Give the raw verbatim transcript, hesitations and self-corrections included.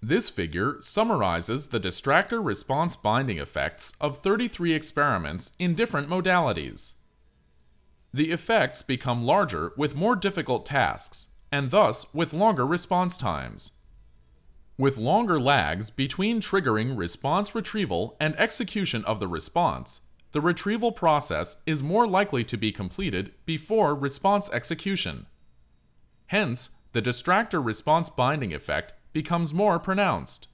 This figure summarizes the distractor response binding effects of thirty-three experiments in different modalities. The effects become larger with more difficult tasks, and thus with longer response times. With longer lags between triggering response retrieval and execution of the response, the retrieval process is more likely to be completed before response execution. Hence, the distractor response binding effect becomes more pronounced.